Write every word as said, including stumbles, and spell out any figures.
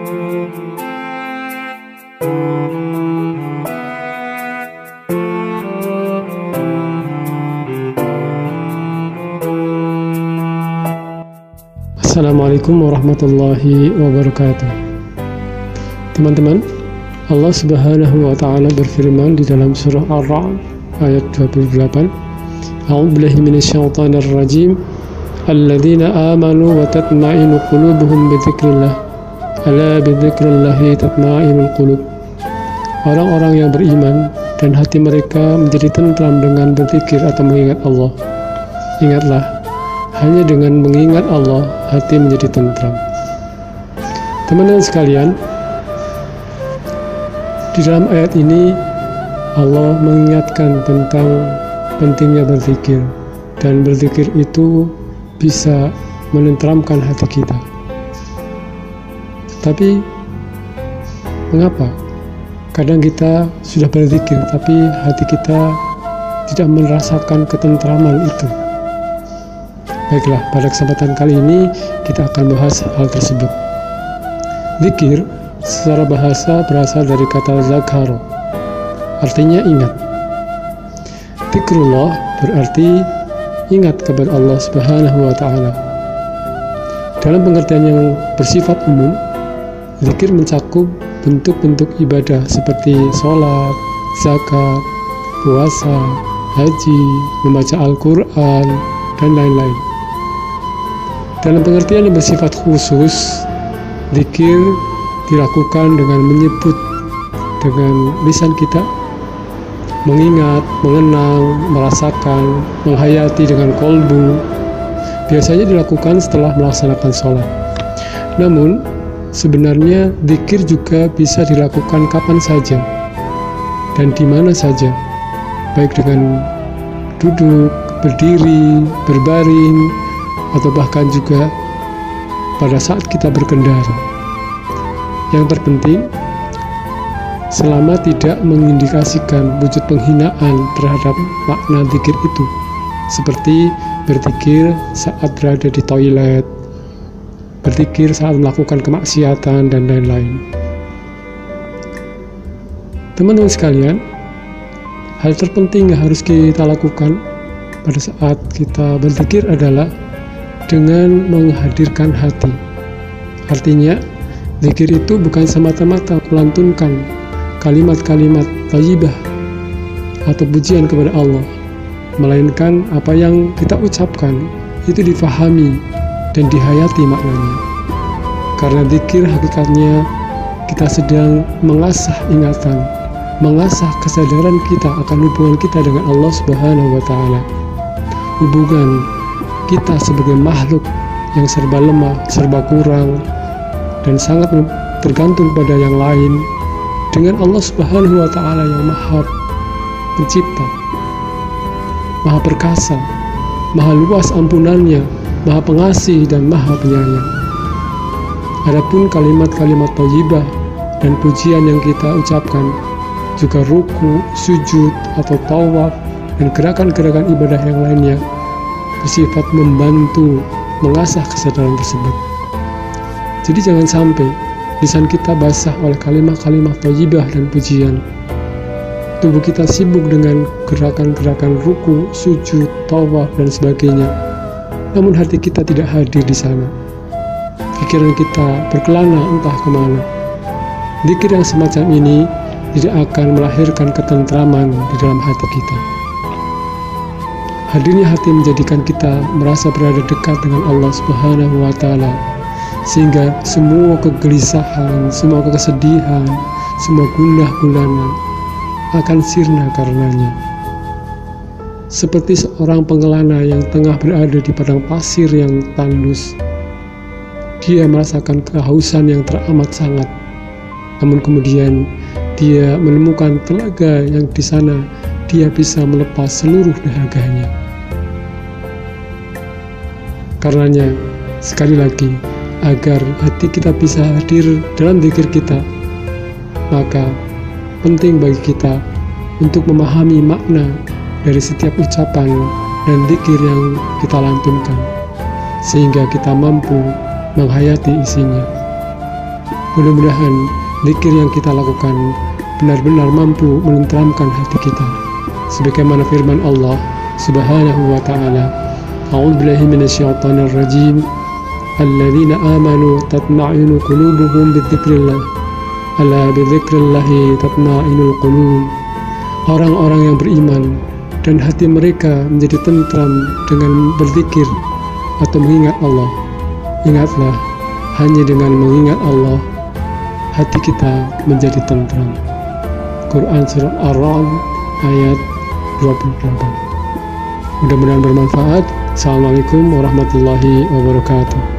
Assalamualaikum warahmatullahi wabarakatuh. Teman-teman, Allah Subhanahu wa taala berfirman di dalam surah Ar-Ra'd ayat dua puluh delapan, A'udzubillahi minasyaitonir rajim. Alladzina amanu wa tatma'innu qulubuhum bidzikrillah. Ala bidzikrillahi tatma'innul qulub. Orang-orang yang beriman dan hati mereka menjadi tentram dengan berzikir atau mengingat Allah. Ingatlah, hanya dengan mengingat Allah, hati menjadi tentram. Teman-teman sekalian, di dalam ayat ini Allah mengingatkan tentang pentingnya berzikir, dan berzikir itu bisa menenteramkan hati kita. Tapi mengapa kadang kita sudah berzikir tapi hati kita tidak merasakan ketentraman itu? Baiklah, pada kesempatan kali ini kita akan bahas hal tersebut. Zikir secara bahasa berasal dari kata zakaro, artinya ingat. Zikrullah berarti ingat kepada Allah Subhanahu wa taala. Dalam pengertian yang bersifat umum, zikir mencakup bentuk-bentuk ibadah seperti sholat, zakat, puasa, haji, membaca Al-Quran, dan lain-lain. Dalam pengertian yang bersifat khusus, zikir dilakukan dengan menyebut dengan lisan kita, mengingat, mengenang, merasakan, menghayati dengan kolbu. Biasanya dilakukan setelah melaksanakan sholat. Namun, sebenarnya zikir juga bisa dilakukan kapan saja dan di mana saja, baik dengan duduk, berdiri, berbaring, atau bahkan juga pada saat kita berkendara. Yang terpenting, selama tidak mengindikasikan wujud penghinaan terhadap makna zikir itu, seperti berzikir saat berada di toilet, berzikir saat melakukan kemaksiatan, dan lain-lain. Teman-teman sekalian, hal terpenting yang harus kita lakukan pada saat kita berzikir adalah dengan menghadirkan hati. Artinya, zikir itu bukan semata-mata melantunkan kalimat-kalimat thayyibah atau pujian kepada Allah, melainkan apa yang kita ucapkan itu difahami dan dihayati maknanya. Karena zikir hakikatnya kita sedang mengasah ingatan, mengasah kesadaran kita akan hubungan kita dengan Allah Subhanahu wa taala. Hubungan kita sebagai makhluk yang serba lemah, serba kurang, dan sangat tergantung pada yang lain, dengan Allah Subhanahu wa taala yang Maha Pencipta, Maha Perkasa, Maha luas ampunannya, Maha Pengasih, dan Maha Penyayang. Adapun kalimat-kalimat thayyibah dan pujian yang kita ucapkan, juga ruku, sujud, atau tawaf, dan gerakan-gerakan ibadah yang lainnya bersifat membantu mengasah kesadaran tersebut. Jadi jangan sampai lisan kita basah oleh kalimat-kalimat thayyibah dan pujian. Tubuh kita sibuk dengan gerakan-gerakan ruku, sujud, tawaf, dan sebagainya, namun hati kita tidak hadir di sana. Pikiran kita berkelana entah kemana. Zikir yang semacam ini tidak akan melahirkan ketentraman di dalam hati kita. Hadirnya hati menjadikan kita merasa berada dekat dengan Allah Subhanahu wa taala, sehingga semua kegelisahan, semua kesedihan, semua gundah gulana akan sirna karenanya. Seperti seorang pengelana yang tengah berada di padang pasir yang tandus, dia merasakan kehausan yang teramat sangat, namun kemudian dia menemukan telaga yang di sana dia bisa melepas seluruh dahaganya. Karenanya, sekali lagi, agar hati kita bisa hadir dalam zikir kita, maka penting bagi kita untuk memahami makna dari setiap ucapan dan zikir yang kita lantunkan, sehingga kita mampu menghayati isinya. Mudah-mudahan zikir yang kita lakukan benar-benar mampu menenteramkan hati kita, sebagaimana firman Allah Subhanahu wa ta'ala, A'udzu billahi minasyaitonir rajim, alladzina amanu tatma'innu qulubuhum bidzikrillah, ala bidzikrillahi tatma'innul qulub. Orang-orang yang beriman dan hati mereka menjadi tentram dengan berzikir atau mengingat Allah. Ingatlah, hanya dengan mengingat Allah hati kita menjadi tentram. Quran Surat Ar-Ra'd ayat dua puluh delapan. Mudah-mudahan bermanfaat. Assalamualaikum warahmatullahi wabarakatuh.